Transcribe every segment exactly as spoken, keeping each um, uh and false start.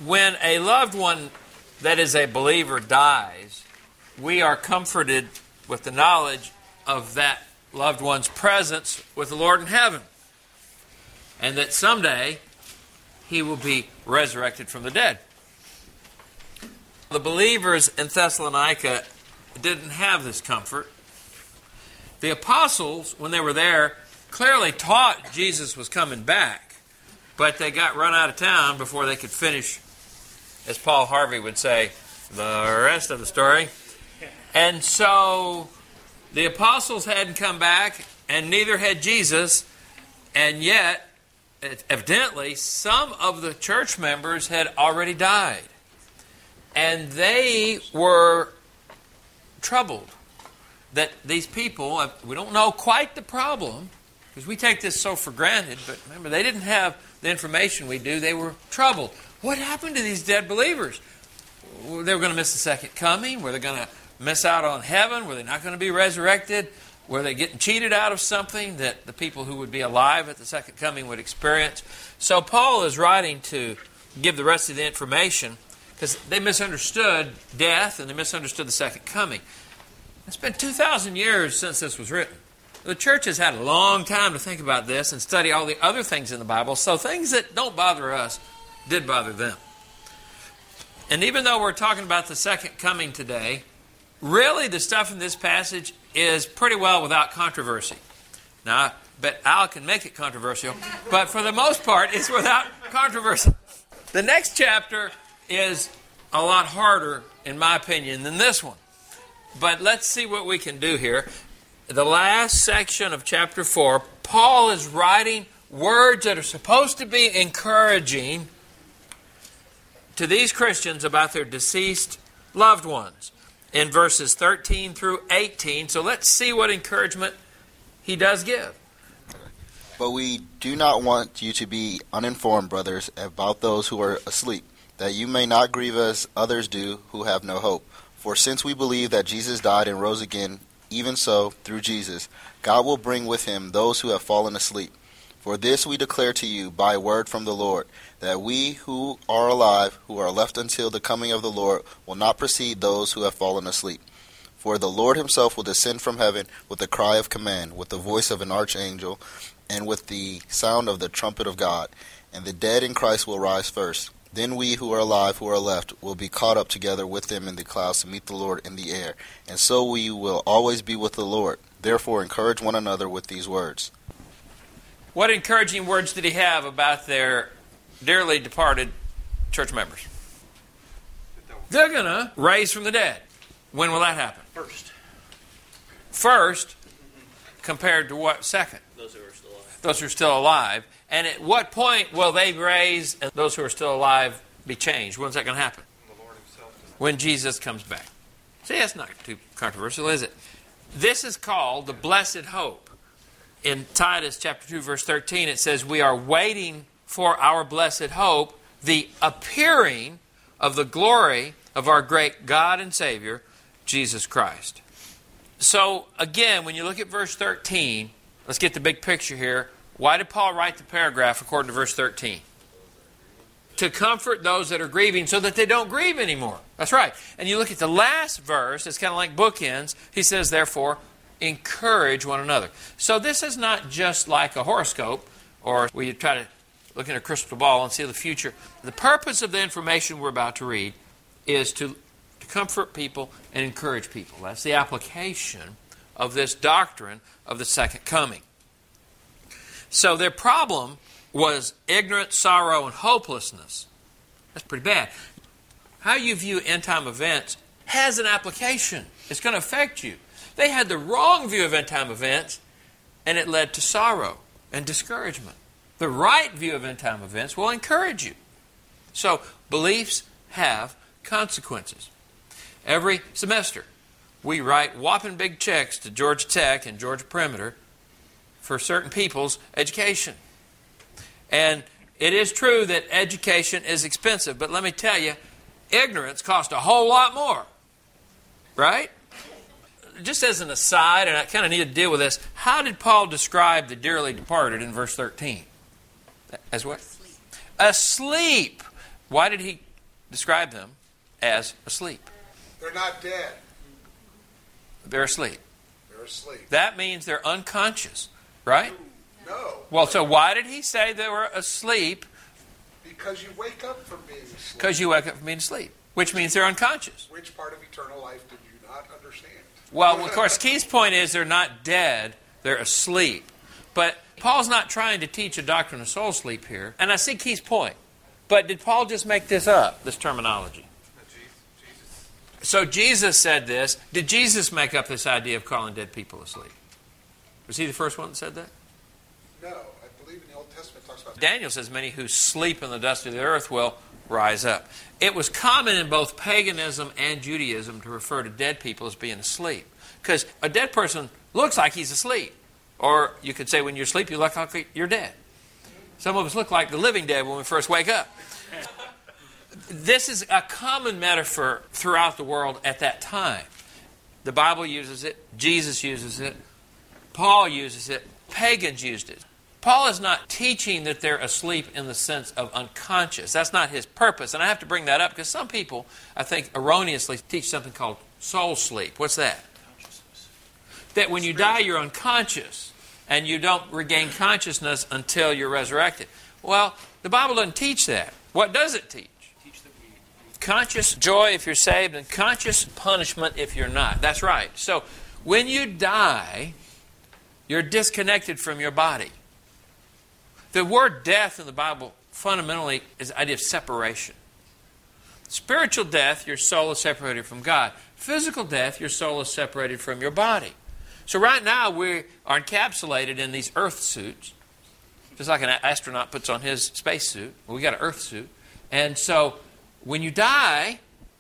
when a loved one that is a believer dies, we are comforted with the knowledge of that loved one's presence with the Lord in heaven, and that someday he will be resurrected from the dead. The believers in Thessalonica didn't have this comfort. The apostles, when they were there, clearly taught Jesus was coming back, but they got run out of town before they could finish, as Paul Harvey would say, the rest of the story. And so the apostles hadn't come back, and neither had Jesus, and yet, evidently, some of the church members had already died. And they were troubled that these people, we don't know quite the problem, because we take this so for granted, but remember, they didn't have the information we do. They were troubled. What happened to these dead believers? They were going to miss the second coming? Were they going to miss out on heaven? Were they not going to be resurrected? Were they getting cheated out of something that the people who would be alive at the second coming would experience? So Paul is writing to give the rest of the information, because they misunderstood death and they misunderstood the second coming. It's been two thousand years since this was written. The church has had a long time to think about this and study all the other things in the Bible, so things that don't bother us did bother them. And even though we're talking about the second coming today, really the stuff in this passage is pretty well without controversy. Now, I bet Al can make it controversial, but for the most part, it's without controversy. The next chapter is a lot harder, in my opinion, than this one. But let's see what we can do here. The last section of chapter four, Paul is writing words that are supposed to be encouraging to these Christians about their deceased loved ones in verses thirteen through eighteen. So let's see what encouragement he does give. But we do not want you to be uninformed, brothers, about those who are asleep, that you may not grieve as others do who have no hope. For since we believe that Jesus died and rose again, even so, through Jesus, God will bring with him those who have fallen asleep. For this we declare to you by word from the Lord, that we who are alive, who are left until the coming of the Lord, will not precede those who have fallen asleep. For the Lord himself will descend from heaven with a cry of command, with the voice of an archangel, and with the sound of the trumpet of God. And the dead in Christ will rise first. Then we who are alive, who are left, will be caught up together with them in the clouds to meet the Lord in the air. And so we will always be with the Lord. Therefore encourage one another with these words. What encouraging words did he have about their dearly departed church members? They're going to raise from the dead. When will that happen? First. First, compared to what? Second? Those who are still alive. Those who are still alive. And at what point will they raise and those who are still alive be changed? When's that going to happen? When the Lord himself. When Jesus comes back. See, that's not too controversial, is it? This is called the blessed hope. In Titus chapter two, verse thirteen, it says, we are waiting for our blessed hope, the appearing of the glory of our great God and Savior, Jesus Christ. So, again, when you look at verse thirteen, let's get the big picture here. Why did Paul write the paragraph according to verse thirteen? To comfort those that are grieving so that they don't grieve anymore. That's right. And you look at the last verse, it's kind of like bookends. He says, therefore, encourage one another. So this is not just like a horoscope or where you try to look in a crystal ball and see the future. The purpose of the information we're about to read is to, to comfort people and encourage people. That's the application of this doctrine of the second coming. So their problem was ignorance, sorrow, and hopelessness. That's pretty bad. How you view end-time events has an application. It's going to affect you. They had the wrong view of end-time events, and it led to sorrow and discouragement. The right view of end-time events will encourage you. So beliefs have consequences. Every semester, we write whopping big checks to Georgia Tech and Georgia Perimeter for certain people's education. And it is true that education is expensive, but let me tell you, ignorance costs a whole lot more. Right? Just as an aside, and I kind of need to deal with this, how did Paul describe the dearly departed in verse thirteen? As what? Asleep. Asleep. Why did he describe them as asleep. They're not dead. They're asleep. They're asleep. That means they're unconscious, right? No. Well, so why did he say they were asleep? Because you wake up from being asleep. Because you wake up from being asleep, which means they're unconscious. Which part of eternal life did you not understand? Well, of course, Keith's point is they're not dead, they're asleep. But Paul's not trying to teach a doctrine of soul sleep here. And I see Keith's point. But did Paul just make this up, this terminology? So Jesus said this. Did Jesus make up this idea of calling dead people asleep? Was he the first one that said that? No. I believe in the Old Testament it talks about... Daniel says, many who sleep in the dust of the earth will rise up. It was common in both paganism and Judaism to refer to dead people as being asleep. Because a dead person looks like he's asleep. Or you could say when you're asleep, you look like you're dead. Some of us look like the living dead when we first wake up. This is a common metaphor throughout the world at that time. The Bible uses it. Jesus uses it. Paul uses it. Pagans used it. Paul is not teaching that they're asleep in the sense of unconscious. That's not his purpose. And I have to bring that up because some people, I think, erroneously teach something called soul sleep. What's that? That when you die, you're unconscious and you don't regain consciousness until you're resurrected. Well, the Bible doesn't teach that. What does it teach? Conscious joy if you're saved and conscious punishment if you're not. That's right. So when you die, you're disconnected from your body. The word death in the Bible fundamentally is the idea of separation. Spiritual death, your soul is separated from God. Physical death, your soul is separated from your body. So right now we are encapsulated in these earth suits, just like an astronaut puts on his space suit. We got an earth suit. And so when you die,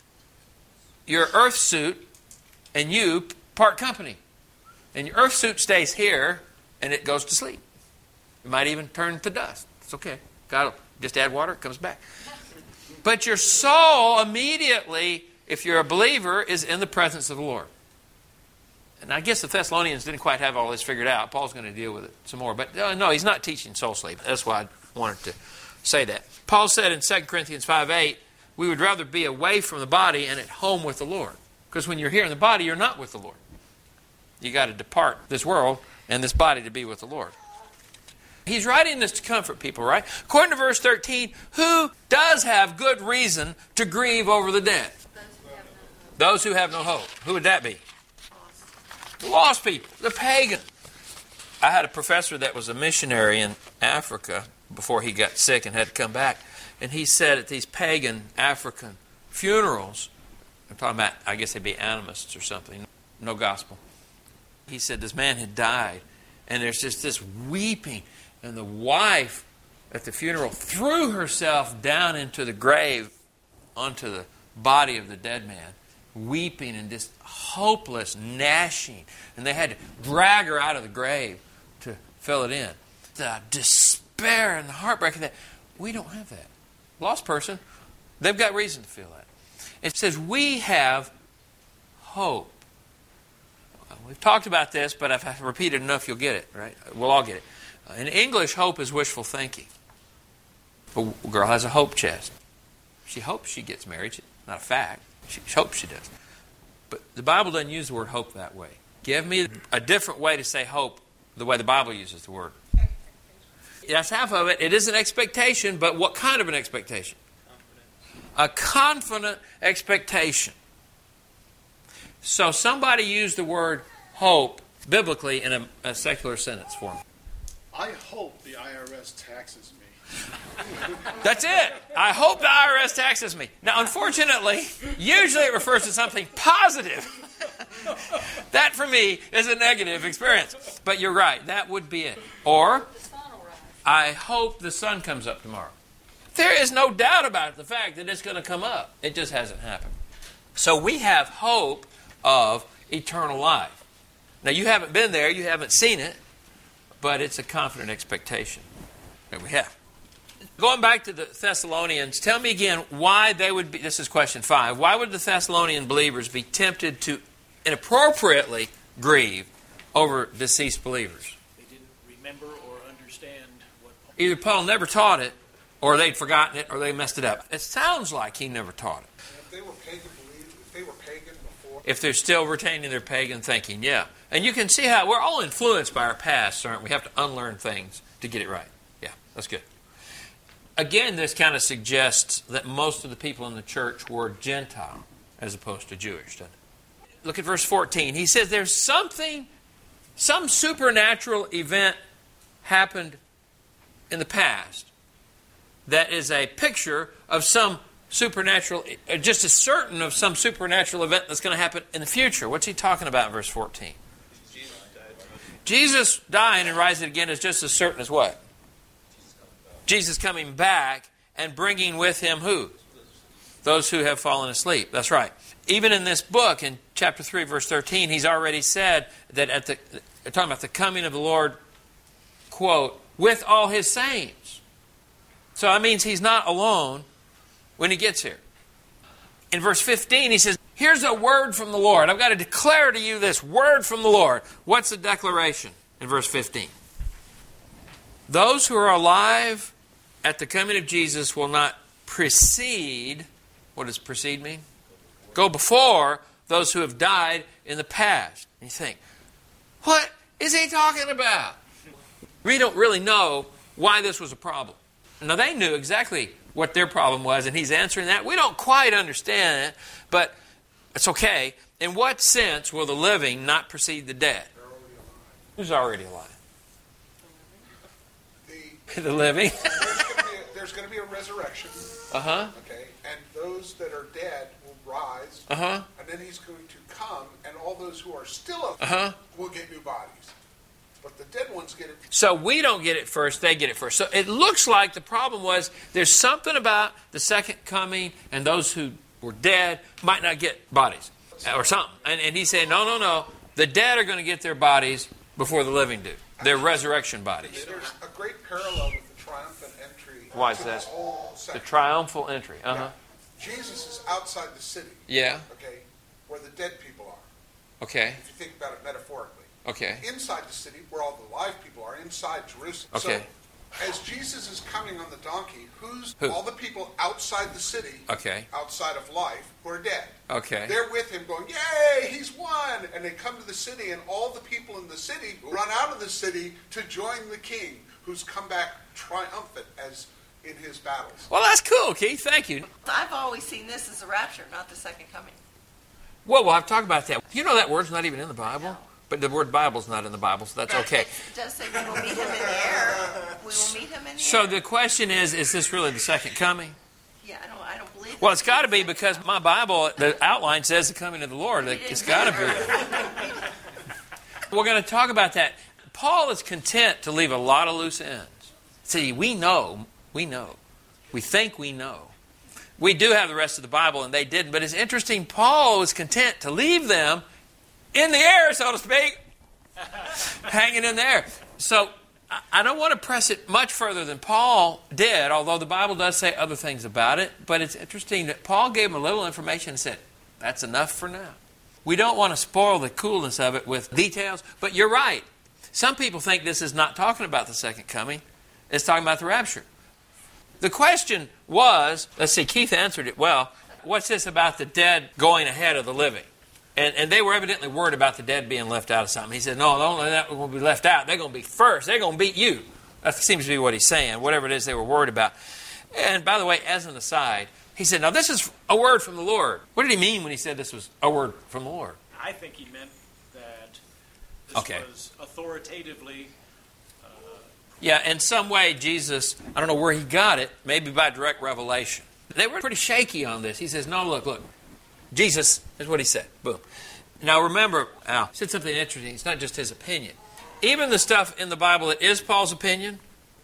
your earth suit and you part company. And your earth suit stays here and it goes to sleep. It might even turn to dust. It's okay. God will just add water, it comes back. But your soul immediately, if you're a believer, is in the presence of the Lord. And I guess the Thessalonians didn't quite have all this figured out. Paul's going to deal with it some more. But uh, no, he's not teaching soul sleep. That's why I wanted to say that. Paul said in Second Corinthians five eight, we would rather be away from the body and at home with the Lord. Because when you're here in the body, you're not with the Lord. You got to depart this world and this body to be with the Lord. He's writing this to comfort people, right? According to verse thirteen, who does have good reason to grieve over the dead? Those who have no hope. Who would that be? The lost people, the pagan. I had a professor that was a missionary in Africa before he got sick and had to come back. And he said at these pagan African funerals, I'm talking about, I guess they'd be animists or something, no gospel. He said this man had died, and there's just this weeping, and the wife at the funeral threw herself down into the grave, onto the body of the dead man, weeping and just hopeless gnashing. And they had to drag her out of the grave to fill it in. The despair and the heartbreak of that. We don't have that. Lost person, they've got reason to feel that. It says we have hope. We've talked about this, but if I repeat it enough, you'll get it, right? We'll all get it. In English, hope is wishful thinking. A girl has a hope chest. She hopes she gets married. It's not a fact. She hopes she does. But the Bible doesn't use the word hope that way. Give me a different way to say hope, the way the Bible uses the word. That's half of it. It is an expectation, but what kind of an expectation? Confident. A confident expectation. So somebody used the word hope biblically in a, a secular sentence for me. I hope the I R S taxes me. That's it. I hope the I R S taxes me. Now, unfortunately, usually it refers to something positive. That, for me, is a negative experience. But you're right. That would be it. Or, I hope the sun comes up tomorrow. There is no doubt about the fact that it's going to come up. It just hasn't happened. So we have hope of eternal life. Now, you haven't been there. You haven't seen it. But it's a confident expectation that we have. Going back to the Thessalonians, tell me again why they would be, this is question five, why would the Thessalonian believers be tempted to inappropriately grieve over deceased believers? They didn't remember or understand what Paul... Either Paul never taught it, or they'd forgotten it, or they messed it up. It sounds like he never taught it. And if they were pagan, believe, if they were pagan before, If they're still retaining their pagan thinking, yeah. And you can see how we're all influenced by our past, aren't we? We have to unlearn things to get it right. Yeah, that's good. Again, this kind of suggests that most of the people in the church were Gentile as opposed to Jewish, doesn't it? Look at verse fourteen. He says there's something, some supernatural event happened in the past that is a picture of some supernatural, just as certain of some supernatural event that's going to happen in the future. What's he talking about in verse fourteen? Jesus died. Jesus dying and rising again is just as certain as what? Jesus coming back and bringing with him who? Those who have fallen asleep. That's right. Even in this book, in chapter three, verse thirteen, he's already said that at the, talking about the coming of the Lord, quote, with all his saints. So that means he's not alone when he gets here. In verse fifteen, he says, here's a word from the Lord. I've got to declare to you this word from the Lord. What's the declaration in verse fifteen? Those who are alive at the coming of Jesus will not precede. What does precede mean? Go before those who have died in the past. And you think, what is he talking about? We don't really know why this was a problem. Now, they knew exactly what their problem was, and he's answering that. We don't quite understand it, but it's okay. In what sense will the living not precede the dead? Who's already alive? the, The living. there's going to be a resurrection. Uh-huh. Okay, and those that are dead will rise. Uh-huh. And then he's going to come, and all those who are still alive Uh-huh. will get new bodies. But the dead ones get it. So we don't get it first, they get it first. So it looks like the problem was there's something about the second coming, and those who were dead might not get bodies or something. And, and he's saying, no, no, no. The dead are going to get their bodies before the living do. Their resurrection bodies. There's a great parallel with the triumphant entry. Why is to that? this whole The section. triumphal entry. Uh-huh. Yeah. Jesus is outside the city. Yeah. Okay, where the dead people are. Okay. If you think about it metaphorically. Okay. Inside the city, where all the live people are, inside Jerusalem. Okay. So, as Jesus is coming on the donkey, who's Who? all the people outside the city, Okay. outside of life, who are dead. Okay. They're with him going, yay, he's won! And they come to the city, and all the people in the city run out of the city to join the king, who's come back triumphant as in his battles. Well, that's cool, Keith. Thank you. I've always seen this as a rapture, not the second coming. Well, we'll have to talk about that. You know that word's not even in the Bible? No. But the word Bible's not in the Bible, so that's But okay. It does say we will meet him in the air. We will meet him in the So air. the question is, is this really the second coming? Yeah, I don't, I don't believe Well, it's got to be because my Bible, the outline says the coming of the Lord. It's got to be. We're going to talk about that. Paul is content to leave a lot of loose ends. See, we know, we know. We think we know. We do have the rest of the Bible, and they didn't. But it's interesting, Paul was content to leave them in the air, so to speak, hanging in there. So I don't want to press it much further than Paul did, although the Bible does say other things about it. But it's interesting that Paul gave him a little information and said, that's enough for now. We don't want to spoil the coolness of it with details, but you're right. Some people think this is not talking about the second coming. It's talking about the rapture. The question was, let's see, Keith answered it well. What's this about the dead going ahead of the living? And, and they were evidently worried about the dead being left out of something. He said, no, don't let that going to be left out. They're going to be first. They're going to beat you. That seems to be what he's saying, whatever it is they were worried about. And by the way, as an aside, he said, now this is a word from the Lord. What did he mean when he said this was a word from the Lord? I think he meant that this Okay. was authoritatively. Uh, Yeah, in some way, Jesus, I don't know where he got it, maybe by direct revelation. They were pretty shaky on this. He says, no, look, look. Jesus is what he said. Boom. Now remember, Al said something interesting. It's not just his opinion. Even the stuff in the Bible that is Paul's opinion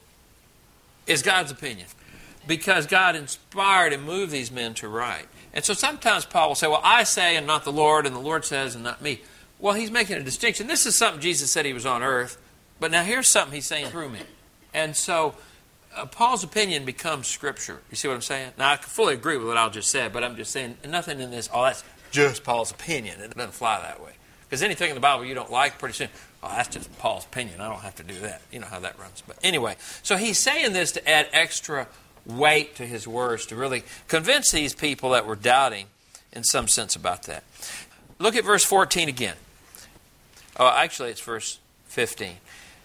is God's opinion. Because God inspired and moved these men to write. And so sometimes Paul will say, well, I say and not the Lord, and the Lord says and not me. Well, he's making a distinction. This is something Jesus said he was on earth. But now here's something he's saying through me. And so uh, Paul's opinion becomes Scripture. You see what I'm saying? Now, I fully agree with what I just said, but I'm just saying nothing in this, oh, that's just Paul's opinion. It doesn't fly that way. Because anything in the Bible you don't like, pretty soon, oh, that's just Paul's opinion. I don't have to do that. You know how that runs. But anyway, so he's saying this to add extra weight to his words to really convince these people that were doubting in some sense about that. Look at verse fourteen again. Oh, actually, it's verse fifteen.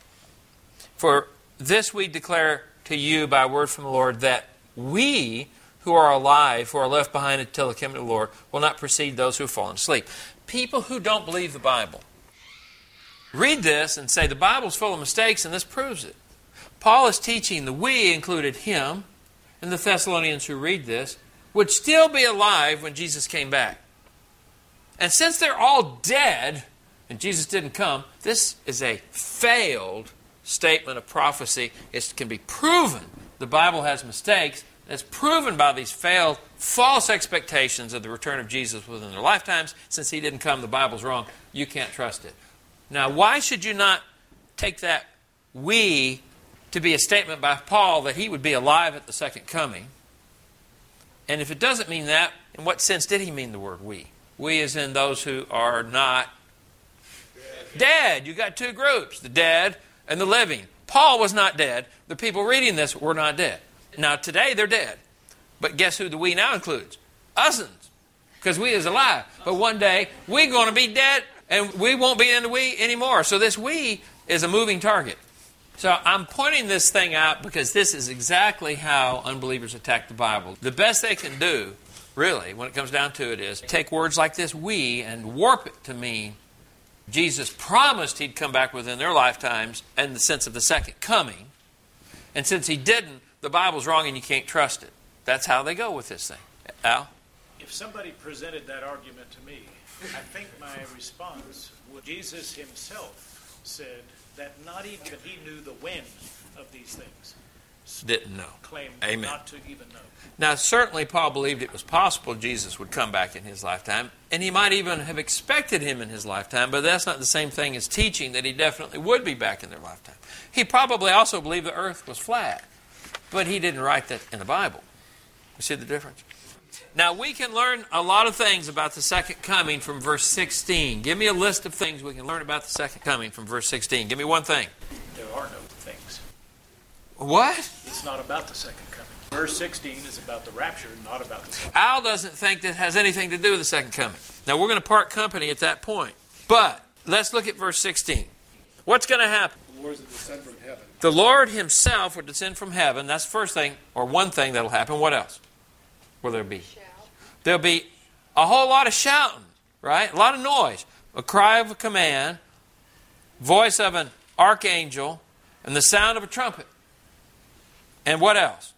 For this we declare to you by word from the Lord, that we who are alive, who are left behind until the coming of the Lord, will not precede those who have fallen asleep. People who don't believe the Bible read this and say the Bible's full of mistakes, and this proves it. Paul is teaching the we, included him, and the Thessalonians who read this, would still be alive when Jesus came back. And since they're all dead, and Jesus didn't come, this is a failed statement of prophecy. It can be proven the Bible has mistakes. It's proven by these failed, false expectations of the return of Jesus within their lifetimes. Since he didn't come, the Bible's wrong. You can't trust it. Now, why should you not take that we to be a statement by Paul that he would be alive at the second coming? And if it doesn't mean that, in what sense did he mean the word we? We as in those who are not dead. dead. You got two groups, the dead and the living. Paul was not dead. The people reading this were not dead. Now, today they're dead. But guess who the we now includes? Usins. Because we is alive. But one day, we're going to be dead, and we won't be in the we anymore. So this we is a moving target. So I'm pointing this thing out because this is exactly how unbelievers attack the Bible. The best they can do, really, when it comes down to it, is take words like this we and warp it to mean Jesus promised he'd come back within their lifetimes in the sense of the second coming. And since he didn't, the Bible's wrong and you can't trust it. That's how they go with this thing. Al? If somebody presented that argument to me, I think my response would, Jesus himself said that not even he knew the when of these things. Didn't know. Claimed Amen. not to even know. Now, certainly Paul believed it was possible Jesus would come back in his lifetime, and he might even have expected him in his lifetime, but that's not the same thing as teaching that he definitely would be back in their lifetime. He probably also believed the earth was flat, but he didn't write that in the Bible. You see the difference? Now, we can learn a lot of things about the second coming from verse sixteen. Give me a list of things we can learn about the second coming from verse sixteen. Give me one thing. There are no things. What? It's not about the second coming. Verse sixteen is about the rapture, not about the second. Al doesn't think that has anything to do with the second coming. Now, we're going to part company at that point. But let's look at verse sixteen. What's going to happen? The Lord will descend from heaven. The Lord himself will descend from heaven. That's the first thing, or one thing that'll happen. What else will there be? Shout. There'll be a whole lot of shouting, right? A lot of noise. A cry of a command, voice of an archangel, and the sound of a trumpet. And what else?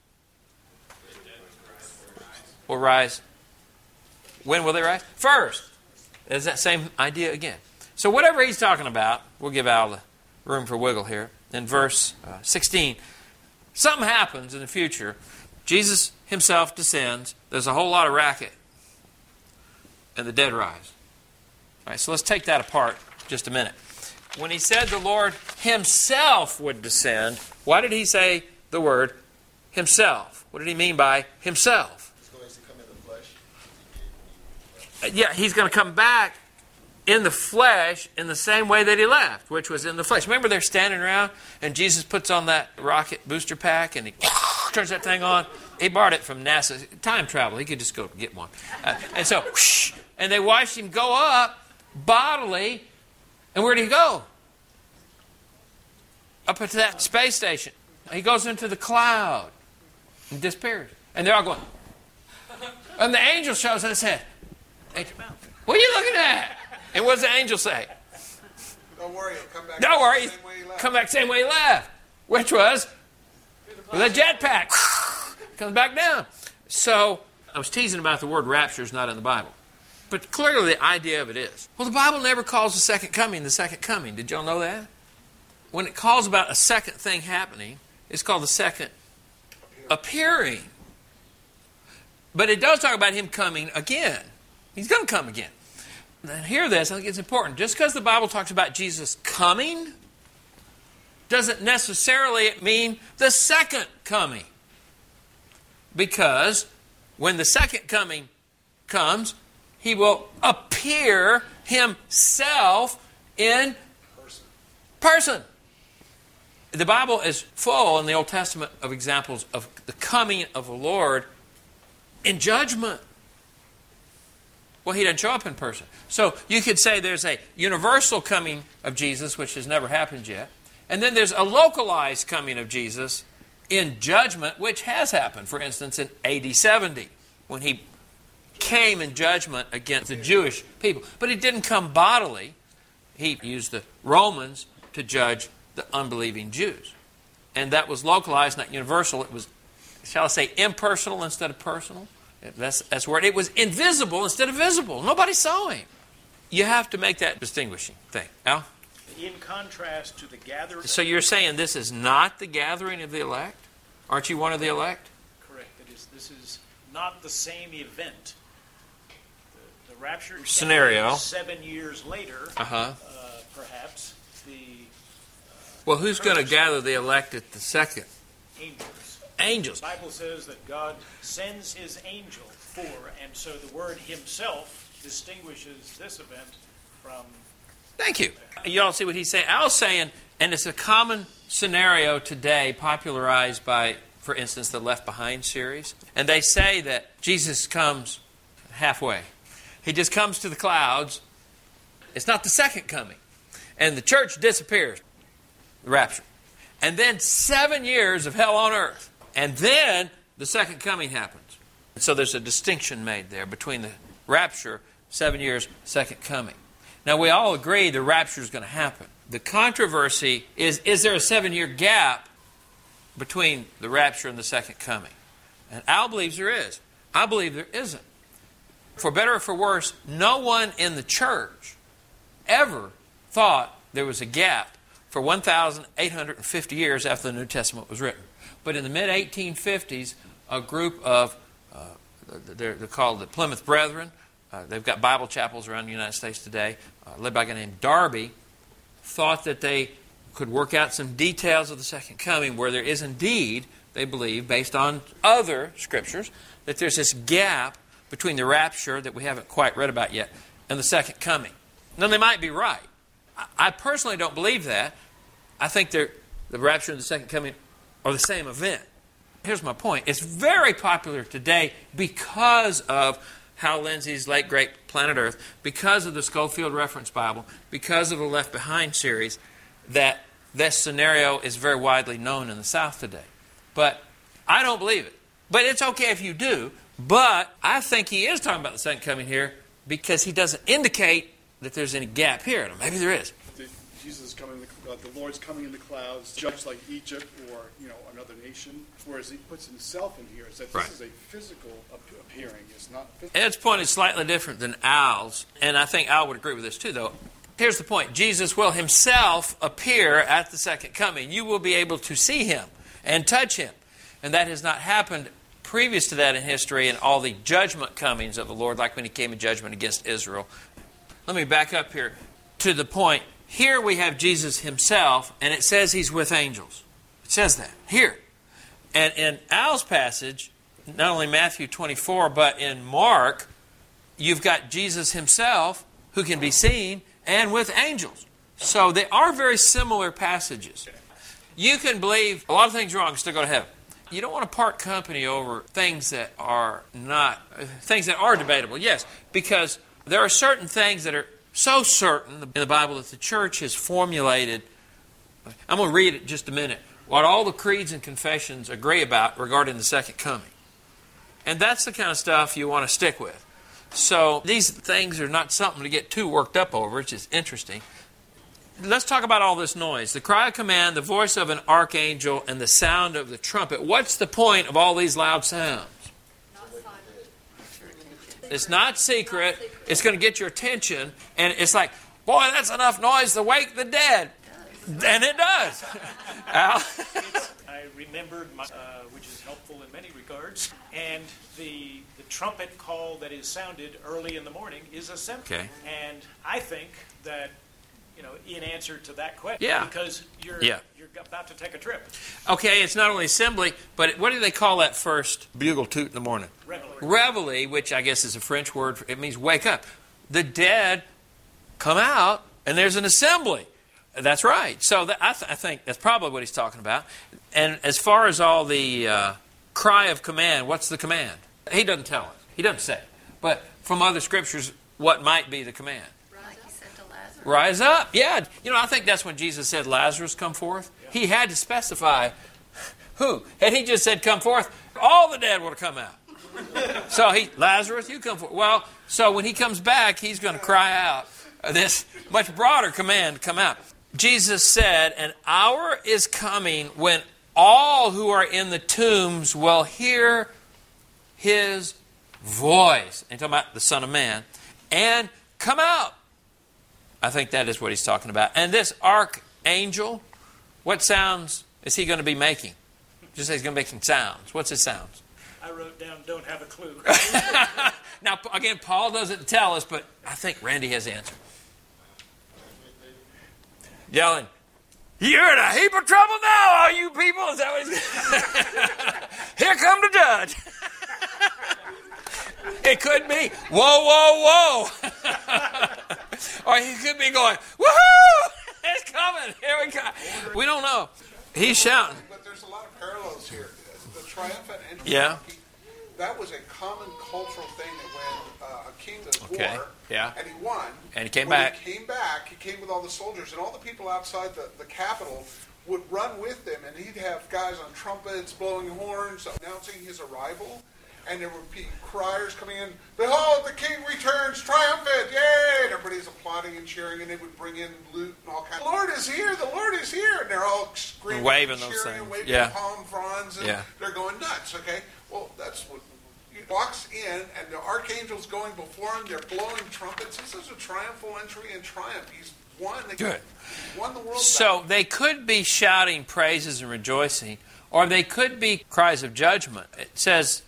Will rise. When will they rise? First. There's that same idea again. So whatever he's talking about, we'll give Al the room for wiggle here. In verse uh, sixteen, something happens in the future. Jesus himself descends. There's a whole lot of racket. And the dead rise. All right, so let's take that apart just a minute. When he said the Lord himself would descend, why did he say the word himself? What did he mean by himself? He's going to come in the flesh. Yeah, he's going to come back in the flesh in the same way that he left, which was in the flesh. Remember they're standing around and Jesus puts on that rocket booster pack and he turns that thing on. He borrowed it from NASA. Time travel. He could just go get one. Uh, and so, whoosh, and they watched him go up bodily. And where did he go? Up into that space station. He goes into the cloud and disappears. And they're all going. And the angel shows up and said, what are you looking at? And what does the angel say? Don't worry, he'll come back. Don't worry. The same way he left. Come back the same way he left. Which was with a jetpack. Comes back down. So, I was teasing about the word rapture is not in the Bible. But clearly the idea of it is. Well, the Bible never calls the second coming the second coming. Did y'all know that? When it calls about a second thing happening, it's called the second appearing. But it does talk about him coming again. He's going to come again. Now, hear this, I think it's important. Just because the Bible talks about Jesus coming doesn't necessarily mean the second coming. Because when the second coming comes, he will appear himself in person. The Bible is full in the Old Testament of examples of the coming of the Lord in judgment. Well, he doesn't show up in person. So you could say there's a universal coming of Jesus, which has never happened yet. And then there's a localized coming of Jesus in judgment, which has happened. For instance, in A D seventy, when he came in judgment against the Jewish people. But he didn't come bodily. He used the Romans to judge the unbelieving Jews. And that was localized, not universal. It was, shall I say, impersonal instead of personal. That's, that's where it was invisible instead of visible. Nobody saw him. You have to make that distinguishing thing. Al? In contrast to the gathering... So you're saying this is not the gathering of the elect? Aren't you one of the elect? Correct. It is, this is not the same event. The, the rapture scenario. Seven years later, uh-huh. uh, perhaps, the... Well, who's going to gather the elect at the second? Angels. Angels. The Bible says that God sends his angel for, and so the word himself distinguishes this event from... Thank you. You all see what he's saying? Al's saying, and it's a common scenario today popularized by, for instance, the Left Behind series. And they say that Jesus comes halfway. He just comes to the clouds. It's not the second coming. And the church disappears. The rapture. And then seven years of hell on earth. And then the second coming happens. And so there's a distinction made there between the rapture, seven years, second coming. Now we all agree the rapture is going to happen. The controversy is, is there a seven-year gap between the rapture and the second coming? And Al believes there is. I believe there isn't. For better or for worse, no one in the church ever thought there was a gap for one thousand eight hundred fifty years after the New Testament was written. But in the mid eighteen fifties, a group of, uh, they're, they're called the Plymouth Brethren, uh, they've got Bible chapels around the United States today, uh, led by a guy named Darby, thought that they could work out some details of the second coming where there is indeed, they believe, based on other scriptures, that there's this gap between the rapture that we haven't quite read about yet and the second coming. Now, they might be right. I personally don't believe that. I think the rapture and the second coming are the same event. Here's my point. It's very popular today because of Hal Lindsey's late great Planet Earth, because of the Schofield Reference Bible, because of the Left Behind series, that this scenario is very widely known in the South today. But I don't believe it. But it's okay if you do. But I think he is talking about the second coming here because he doesn't indicate that there's any gap here. Now, maybe there is. The, Jesus is coming, uh, the Lord's coming in the clouds, judged like Egypt or you know another nation. Whereas he puts himself in here, is that this right. is a physical appearing. It's not. Physical. Ed's point is slightly different than Al's, and I think Al would agree with this too. Though, here's the point: Jesus will himself appear at the second coming. You will be able to see him and touch him, and that has not happened previous to that in history. And all the judgment comings of the Lord, like when he came in judgment against Israel. Let me back up here to the point. Here we have Jesus himself, and it says he's with angels. It says that here. And in Al's passage, not only Matthew twenty-four, but in Mark, you've got Jesus himself, who can be seen, and with angels. So they are very similar passages. You can believe a lot of things wrong and still go to heaven. You don't want to part company over things that are not, things that are debatable, yes, because there are certain things that are so certain in the Bible that the church has formulated. I'm going to read it in just a minute. What all the creeds and confessions agree about regarding the second coming. And that's the kind of stuff you want to stick with. So these things are not something to get too worked up over. It's just interesting. Let's talk about all this noise. The cry of command, the voice of an archangel, and the sound of the trumpet. What's the point of all these loud sounds? It's not secret. It's going to get your attention. And it's like, boy, that's enough noise to wake the dead. And it does. Al? I remembered, my, uh, which is helpful in many regards. And the the trumpet call that is sounded early in the morning is assembly. Okay. And I think that, you know, in answer to that question, yeah. because you're yeah. you're about to take a trip. Okay, it's not only assembly, but what do they call that first bugle toot in the morning? Reveille. Reveille, which I guess is a French word. For, it means wake up. The dead come out, and there's an assembly. That's right. So that, I, th- I think that's probably what he's talking about. And as far as all the uh, cry of command, what's the command? He doesn't tell us. He doesn't say. But from other scriptures, what might be the command? Like he said to Lazarus. Rise up. Yeah. You know, I think that's when Jesus said, Lazarus, come forth. Yeah. He had to specify who. Had he just said, come forth, all the dead would have come out. So he, Lazarus, you come forth. Well, so when he comes back, he's going to cry out this much broader command to come out. Jesus said, an hour is coming when all who are in the tombs will hear his voice. And talking about the Son of Man. And come out. I think that is what he's talking about. And this archangel, what sounds is he going to be making? Just say he's going to be making sounds. What's his sounds? I wrote down, don't have a clue. Now, again, Paul doesn't tell us, but I think Randy has the answer. Yelling, you're in a heap of trouble now, all you people. Is that what he's Here come the judge. It could be, whoa, whoa, whoa. Or he could be going, woohoo! It's coming. Here we go. We don't know. He's shouting. But there's a lot of parallels here. The triumphant entry. Yeah. That was a common cultural thing that when uh, a king was Okay. war, Yeah. and he won, And he came when back. he came back, he came with all the soldiers, and all the people outside the, the capital would run with him, and he'd have guys on trumpets, blowing horns, announcing his arrival, and there would be criers coming in, behold, the king returns triumphant, yay! And everybody's applauding and cheering, and they would bring in loot and all kinds of, the Lord is here, the Lord is here! And they're all screaming And waving and those cheering things. and waving Yeah. palm fronds, and Yeah. they're going nuts, okay? Well, that's what... He walks in, and the archangel's going before him. They're blowing trumpets. This is a triumphal entry and triumph. He's won. The, Good. He's won the world. So back. they could be shouting praises and rejoicing, or they could be cries of judgment. It says,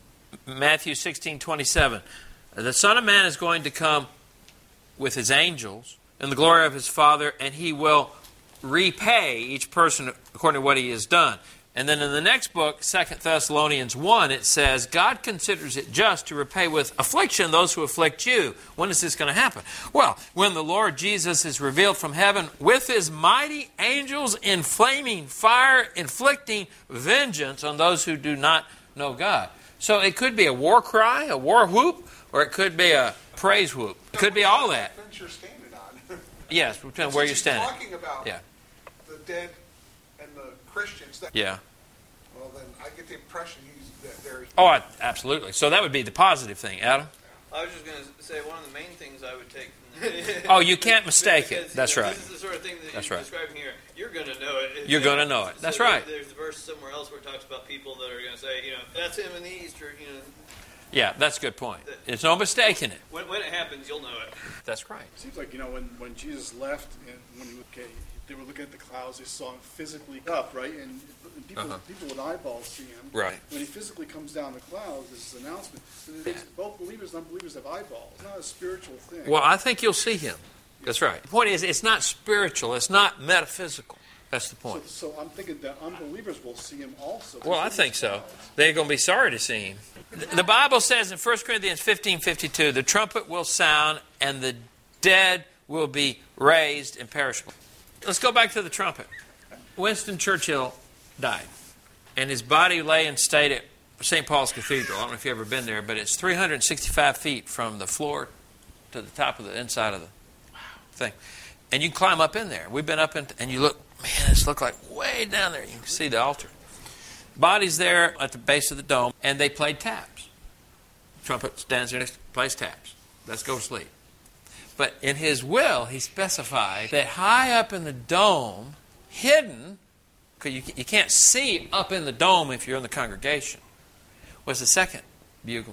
Matthew sixteen twenty-seven, the Son of Man is going to come with his angels in the glory of his Father, and he will repay each person according to what he has done. And then in the next book, Second Thessalonians one, it says, God considers it just to repay with affliction those who afflict you. When is this going to happen? Well, when the Lord Jesus is revealed from heaven with his mighty angels in flaming fire, inflicting vengeance on those who do not know God. So it could be a war cry, a war whoop, or it could be a praise whoop. It could be all that. Fence you're standing on. Yes, depending on where you're He's standing. talking about Yeah. the dead and the Christians. That, Yeah. Well, then I get the impression he's that they're. Oh, I- absolutely. So that would be the positive thing. Adam? I was just going to say one of the main things I would take. Oh, you can't mistake it. Because, That's you know, right. This is the sort of thing that That's you're right. describing here. You're going to know it. You're going to know it. So That's there- right. There's a verse somewhere else where it talks about people that are going to say, you know, that's him in the east, or, you know. Yeah, that's a good point. There's no mistaking it. When, when it happens, you'll know it. That's right. It seems like, you know, when, when Jesus left, and when he, okay, they were looking at the clouds, they saw him physically up, right? And, and people, Uh-huh. people with eyeballs see him. Right. When he physically comes down the clouds, this is an announcement. And it's- both believers and unbelievers have eyeballs. It's not a spiritual thing. Well, I think you'll see him. That's right. The point is, it's not spiritual. It's not metaphysical. That's the so, point. so I'm thinking that unbelievers will see him also. Well, I think so. They're going to be sorry to see him. The Bible says in First Corinthians fifteen fifty-two, the trumpet will sound and the dead will be raised imperishable. Let's go back to the trumpet. Winston Churchill died, and his body lay in state at Saint Paul's Cathedral. I don't know if you've ever been there, but it's three hundred sixty-five feet from the floor to the top of the inside of the thing. And you can climb up in there. We've been up in, and you look, man, it's look like way down there. You can see the altar. Body's there at the base of the dome, and they played taps. Trumpet stands there, plays taps. Let's go to sleep. But in his will, he specified that high up in the dome, hidden, because you, you can't see up in the dome if you're in the congregation, was the second bugler.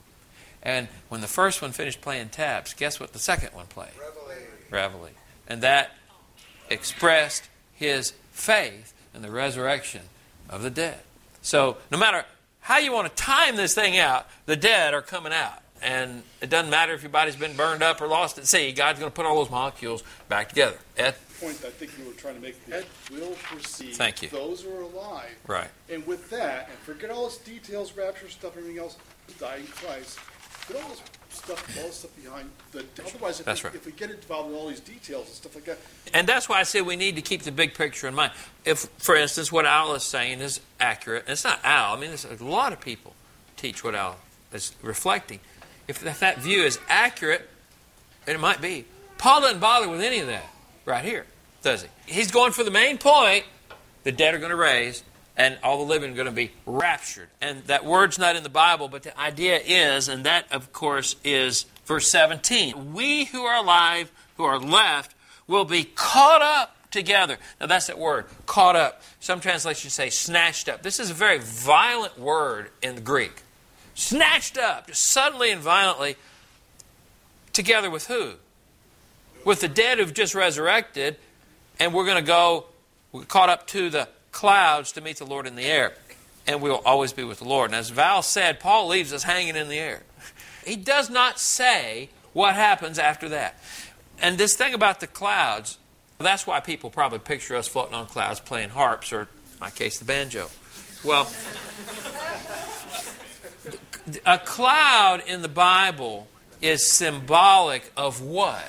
And when the first one finished playing taps, guess what the second one played? Revelation. Reveille. And that expressed his faith in the resurrection of the dead. So no matter how you want to time this thing out, the dead are coming out. And it doesn't matter if your body's been burned up or lost at sea. God's going to put all those molecules back together. Ed? The point I think you were trying to make, Ed will perceive Thank you. those who are alive. Right. And with that, and forget all this details, rapture stuff, everything else, die in Christ. But all this stuff, all the stuff behind the. Otherwise, if, That's we, right. if we get involved in all these details and stuff like that, And that's why I say we need to keep the big picture in mind. If, for instance, what Al is saying is accurate, and it's not Al, I mean, there's a lot of people teach what Al is reflecting. If, if that view is accurate, and it might be, Paul doesn't bother with any of that right here, does he? He's going for the main point: the dead are going to raise, and all the living are going to be raptured. And that word's not in the Bible, but the idea is, and that, of course, is verse seventeen. We who are alive, who are left, will be caught up together. Now, that's that word, caught up. Some translations say snatched up. This is a very violent word in the Greek. Snatched up, just suddenly and violently, together with who? With the dead who've just resurrected, and we're going to go, we're caught up to the clouds to meet the Lord in the air. And we'll always be with the Lord. And as Val said, Paul leaves us hanging in the air. He does not say what happens after that. And this thing about the clouds, that's why people probably picture us floating on clouds playing harps, or in my case, the banjo. Well, a cloud in the Bible is symbolic of what?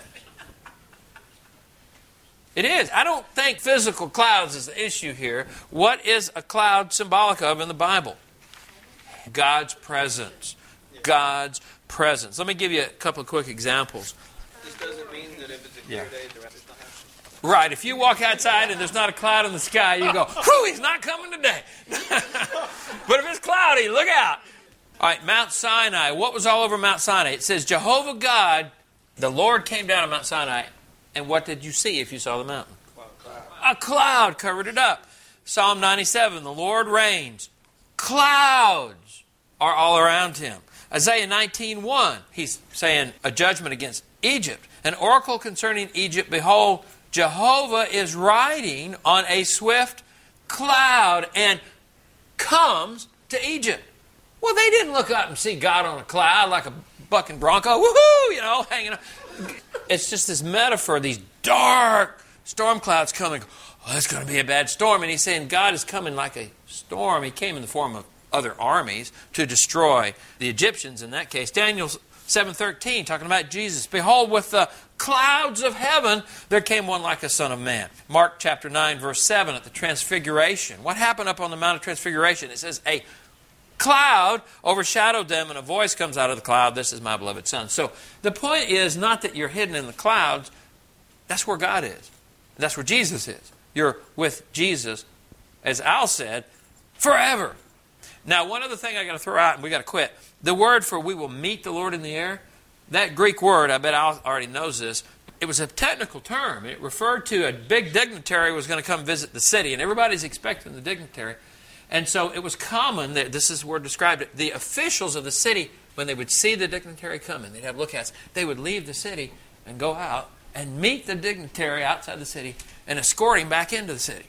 It is. I don't think physical clouds is the issue here. What is a cloud symbolic of in the Bible? God's presence. God's presence. Let me give you a couple of quick examples. This doesn't mean that if it's a clear Yeah. day, the rapture's not happening. Right. If you walk outside and there's not a cloud in the sky, you go, whew, he's not coming today. But if it's cloudy, look out. All right, Mount Sinai. What was all over Mount Sinai? It says Jehovah God, the Lord came down on Mount Sinai. And what did you see if you saw the mountain? A cloud covered it up. Psalm ninety-seven, the Lord reigns. Clouds are all around him. Isaiah nineteen one, he's saying a judgment against Egypt. An oracle concerning Egypt, behold, Jehovah is riding on a swift cloud and comes to Egypt. Well, they didn't look up and see God on a cloud like a bucking bronco, woohoo, you know, hanging up. It's just this metaphor, these dark storm clouds coming. Oh, that's going to be a bad storm. And he's saying God is coming like a storm. He came in the form of other armies to destroy the Egyptians in that case. Daniel seven thirteen, talking about Jesus. Behold, with the clouds of heaven, there came one like a son of man. Mark chapter nine, verse seven, at the transfiguration. What happened up on the Mount of Transfiguration? It says, a cloud overshadowed them, and a voice comes out of the cloud, this is my beloved son. So the point is not that you're hidden in the clouds. That's where God is. That's where Jesus is. You're with Jesus, as Al said, forever. Now, one other thing I got to throw out, and we got to quit. The word for we will meet the Lord in the air, that Greek word, I bet Al already knows this, it was a technical term. It referred to a big dignitary was going to come visit the city, and everybody's expecting the dignitary. And so it was common, that this is where it described it, the officials of the city, when they would see the dignitary coming, they'd have lookouts, they would leave the city and go out and meet the dignitary outside the city and escort him back into the city.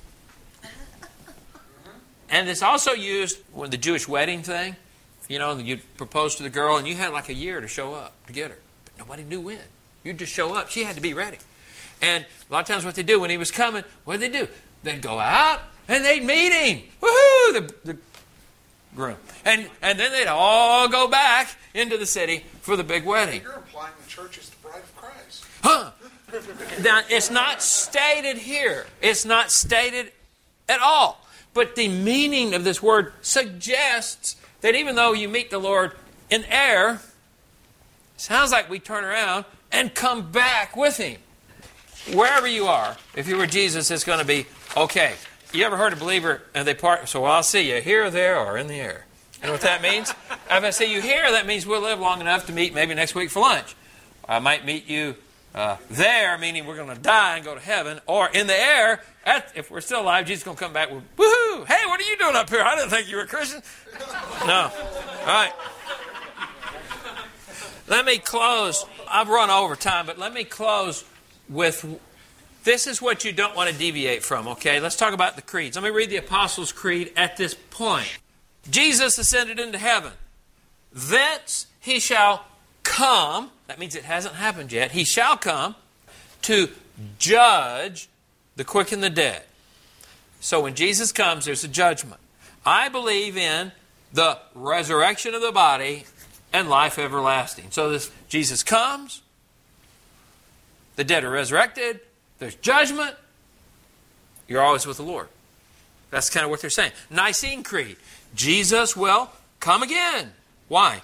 And it's also used when the Jewish wedding thing, you know, you'd propose to the girl and you had like a year to show up to get her. But nobody knew when. You'd just show up. She had to be ready. And a lot of times what they do, when he was coming, what did they do? They'd go out and they'd meet him. Woohoo! The, the groom. And, and then they'd all go back into the city for the big wedding. You're implying the church is the bride of Christ. Huh? Now, it's not stated here. It's not stated at all. But the meaning of this word suggests that even though you meet the Lord in air, sounds like we turn around and come back with Him. Wherever you are, if you were Jesus, it's going to be okay. You ever heard a believer and they part? So I'll see you here, there, or in the air. You know what that means? If I see you here, that means we'll live long enough to meet maybe next week for lunch. I might meet you uh, there, meaning we're going to die and go to heaven, or in the air. At, if we're still alive, Jesus is going to come back with, woohoo! Hey, what are you doing up here? I didn't think you were a Christian. No. All right. Let me close. I've run over time, but let me close with, this is what you don't want to deviate from, okay? Let's talk about the creeds. Let me read the Apostles' Creed at this point. Jesus ascended into heaven. Thence He shall come. That means it hasn't happened yet. He shall come to judge the quick and the dead. So when Jesus comes, there's a judgment. I believe in the resurrection of the body and life everlasting. So this Jesus comes, the dead are resurrected, there's judgment, you're always with the Lord. That's kind of what they're saying. Nicene Creed, Jesus will come again. Why?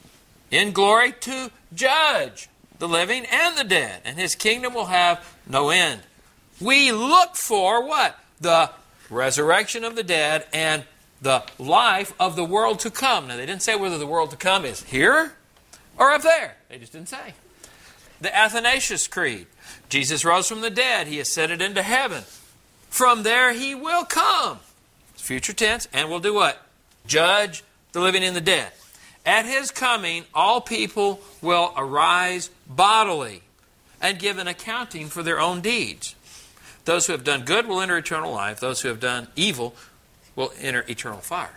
In glory to judge the living and the dead, and His kingdom will have no end. We look for what? The resurrection of the dead and the life of the world to come. Now, they didn't say whether the world to come is here or up there. They just didn't say. The Athanasius Creed, Jesus rose from the dead. He ascended into heaven. From there He will come. It's future tense, and will do what? Judge the living and the dead. At His coming, all people will arise bodily and give an accounting for their own deeds. Those who have done good will enter eternal life. Those who have done evil will enter eternal fire.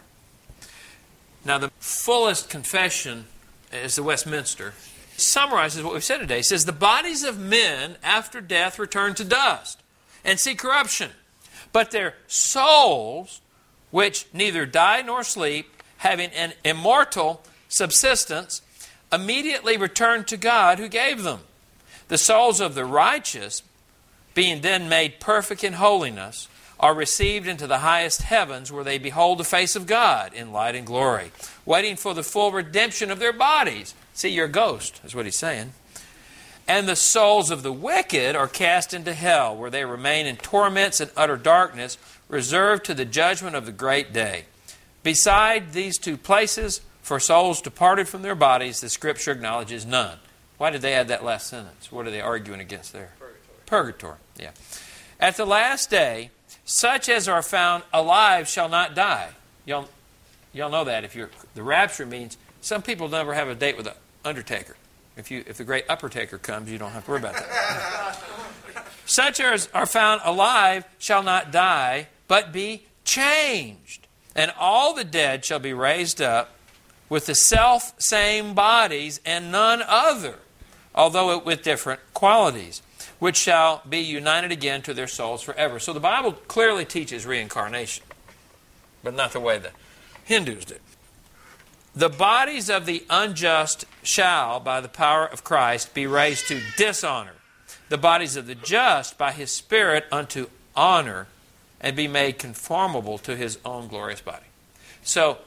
Now, the fullest confession is the Westminster. It summarizes what we've said today. It says, the bodies of men after death return to dust and see corruption. But their souls, which neither die nor sleep, having an immortal subsistence, immediately return to God who gave them. The souls of the righteous, being then made perfect in holiness, are received into the highest heavens, where they behold the face of God in light and glory, waiting for the full redemption of their bodies. See, you're a ghost, is what he's saying. And the souls of the wicked are cast into hell, where they remain in torments and utter darkness, reserved to the judgment of the great day. Beside these two places, for souls departed from their bodies, the Scripture acknowledges none. Why did they add that last sentence? What are they arguing against there? Purgatory. Purgatory, yeah. At the last day, such as are found alive shall not die. Y'all, y'all know that. If you're, the rapture means some people never have a date with an undertaker. If you, if the great uppertaker comes, you don't have to worry about that. Such as are found alive shall not die, but be changed. And all the dead shall be raised up with the self-same bodies and none other, although with different qualities, which shall be united again to their souls forever. So the Bible clearly teaches reincarnation, but not the way the Hindus did. The bodies of the unjust shall, by the power of Christ, be raised to dishonor. The bodies of the just, by His Spirit, unto honor, and be made conformable to His own glorious body. So,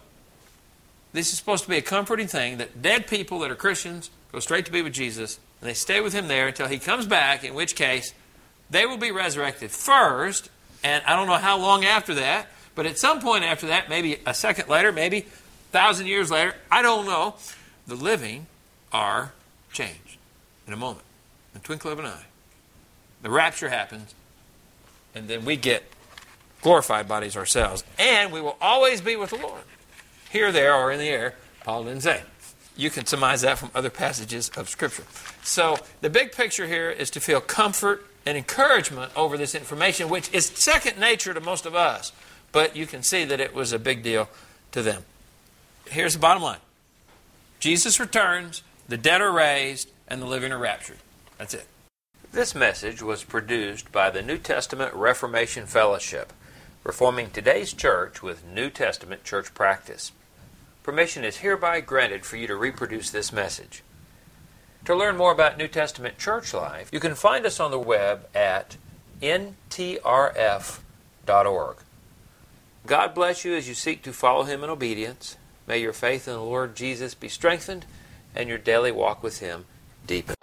this is supposed to be a comforting thing, that dead people that are Christians go straight to be with Jesus, and they stay with Him there until He comes back, in which case they will be resurrected first, and I don't know how long after that, but at some point after that, maybe a second later, maybe a thousand years later, I don't know, the living are changed in a moment, in the twinkle of an eye. The rapture happens, and then we get glorified bodies ourselves, and we will always be with the Lord. Here, there, or in the air, Paul didn't say. You can surmise that from other passages of Scripture. So the big picture here is to feel comfort and encouragement over this information, which is second nature to most of us. But you can see that it was a big deal to them. Here's the bottom line. Jesus returns, the dead are raised, and the living are raptured. That's it. This message was produced by the New Testament Reformation Fellowship, reforming today's church with New Testament church practice. Permission is hereby granted for you to reproduce this message. To learn more about New Testament church life, you can find us on the web at N T R F dot org. God bless you as you seek to follow Him in obedience. May your faith in the Lord Jesus be strengthened and your daily walk with Him deepened.